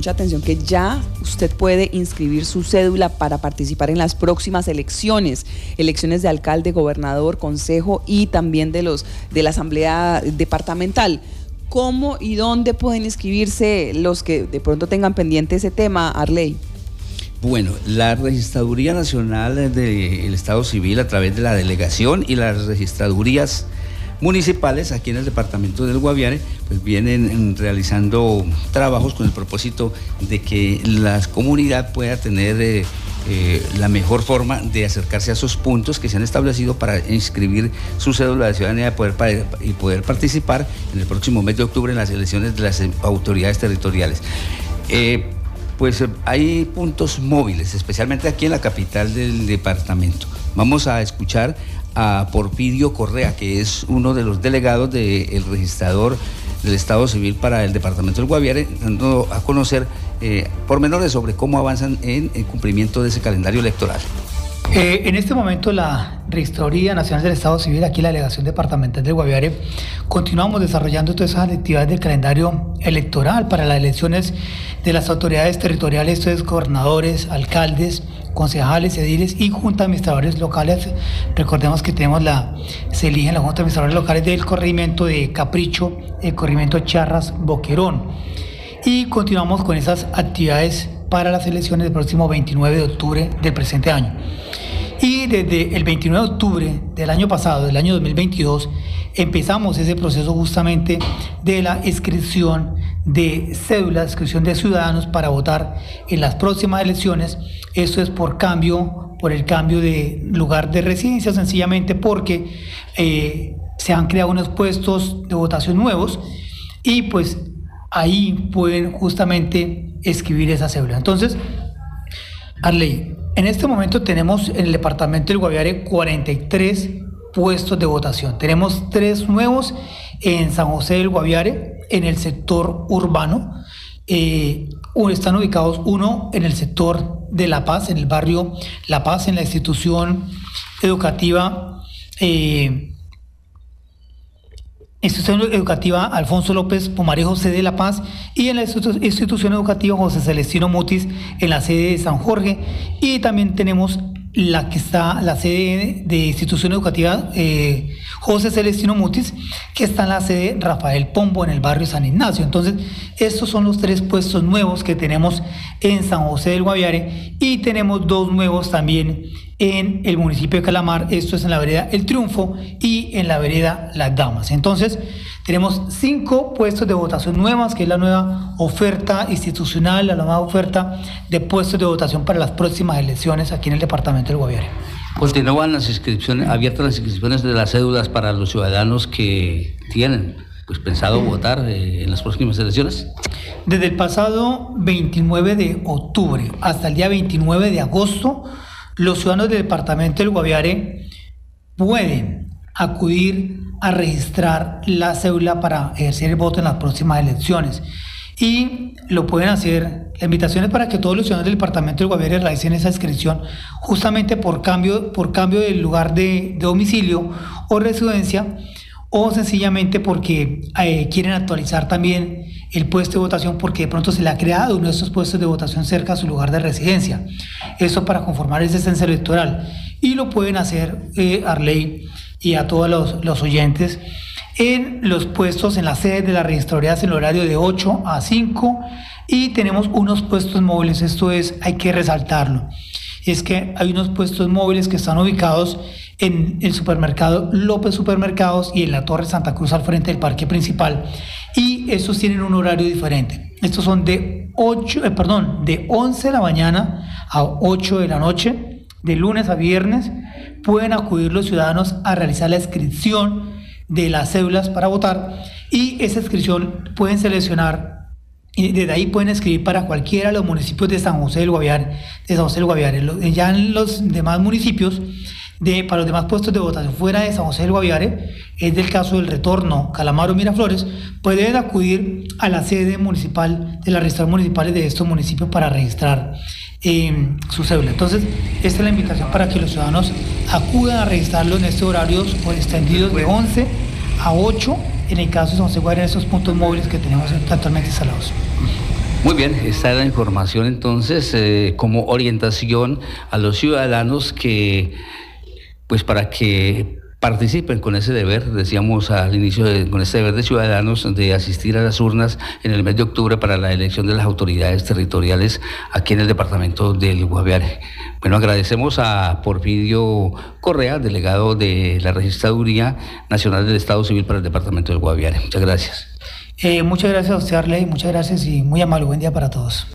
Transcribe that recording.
mucha atención que ya usted puede inscribir su cédula para participar en las próximas elecciones de alcalde, gobernador, consejo y también de la asamblea departamental. ¿Cómo y dónde pueden inscribirse los que de pronto tengan pendiente ese tema, Arley? Bueno, la Registraduría Nacional del Estado Civil, a través de la delegación y las registradurías municipales aquí en el departamento del Guaviare, pues vienen realizando trabajos con el propósito de que la comunidad pueda tener la mejor forma de acercarse a esos puntos que se han establecido para inscribir su cédula de ciudadanía y poder participar en el próximo mes de octubre en las elecciones de las autoridades territoriales. Pues hay puntos móviles, especialmente aquí en la capital del departamento. Vamos a escuchar a Porfirio Correa, que es uno de los delegados del registrador del Estado Civil para el departamento del Guaviare, dando a conocer pormenores sobre cómo avanzan en el cumplimiento de ese calendario electoral. En este momento la Registraduría Nacional del Estado Civil, aquí la Delegación Departamental del Guaviare, continuamos desarrollando todas esas actividades del calendario electoral para las elecciones de las autoridades territoriales, esto es gobernadores, alcaldes, concejales, ediles y juntas de administradores locales. Recordemos que se eligen las juntas de administradores locales del corregimiento de Capricho, el corregimiento Charras, Boquerón. Y continuamos con esas actividades para las elecciones del próximo 29 de octubre del presente año. Y desde el 29 de octubre del año pasado, del año 2022, empezamos ese proceso justamente de la inscripción de cédulas, inscripción de ciudadanos para votar en las próximas elecciones. Esto es por el cambio de lugar de residencia, sencillamente porque se han creado unos puestos de votación nuevos y pues ahí pueden justamente escribir esa cédula. Entonces, Arley, en este momento tenemos en el departamento del Guaviare 43 puestos de votación. Tenemos 3 nuevos en San José del Guaviare, en el sector urbano. Están ubicados uno en el sector de La Paz, en el barrio La Paz, en la institución educativa Alfonso López Pumarejo, sede de La Paz, y en la institución educativa José Celestino Mutis, en la sede de San Jorge. Y también tenemos la sede de institución educativa José Celestino Mutis, que está en la sede Rafael Pombo, en el barrio San Ignacio. Entonces, estos son los 3 puestos nuevos que tenemos en San José del Guaviare, y tenemos 2 nuevos también en el municipio de Calamar. Esto es en la vereda El Triunfo y en la vereda Las Damas. Entonces, tenemos 5 puestos de votación nuevas, que es la nueva oferta institucional, la nueva oferta de puestos de votación para las próximas elecciones aquí en el departamento del Guaviare. Continúan abiertas las inscripciones de las cédulas para los ciudadanos que tienen pensado votar en las próximas elecciones. Desde el pasado 29 de octubre hasta el día 29 de agosto, los ciudadanos del departamento del Guaviare pueden acudir a registrar la cédula para ejercer el voto en las próximas elecciones. Y lo pueden hacer. La invitación es para que todos los ciudadanos del departamento del Guaviare realicen esa inscripción justamente por cambio del lugar de domicilio o residencia, o sencillamente porque quieren actualizar también el puesto de votación, porque de pronto se le ha creado uno de estos puestos de votación cerca a su lugar de residencia. Eso para conformar ese censo electoral. Y lo pueden hacer, Arley, y a todos los oyentes, en los puestos en la sede de las registradurías en el horario de 8 a 5, y tenemos unos puestos móviles. Esto hay que resaltarlo. Es que hay unos puestos móviles que están ubicados en el supermercado López Supermercados y en la Torre Santa Cruz al frente del parque principal, y estos tienen un horario diferente. Estos son de 11 de la mañana a 8 de la noche, de lunes a viernes. Pueden acudir los ciudadanos a realizar la inscripción de las cédulas para votar, y esa inscripción pueden seleccionar y desde ahí pueden escribir para cualquiera de los municipios de San José del Guaviare, Ya en los demás municipios, para los demás puestos de votación fuera de San José del Guaviare, es del caso del Retorno, Calamar o Miraflores, pueden acudir a la sede municipal de las registradurías municipales de estos municipios para registrar su cédula. Entonces, esta es la invitación para que los ciudadanos acudan a registrarlo en estos horarios extendidos de 11 a 8, en el caso de San José del Guaviare, en estos puntos móviles que tenemos actualmente instalados. Muy bien, esta es la información entonces como orientación a los ciudadanos que, pues para que participen con ese deber, decíamos al inicio, con ese deber de ciudadanos de asistir a las urnas en el mes de octubre para la elección de las autoridades territoriales aquí en el departamento del Guaviare. Bueno, agradecemos a Porfirio Correa, delegado de la Registraduría Nacional del Estado Civil para el departamento del Guaviare. Muchas gracias. Muchas gracias a usted, Arley, muchas gracias y muy amable. Buen día para todos.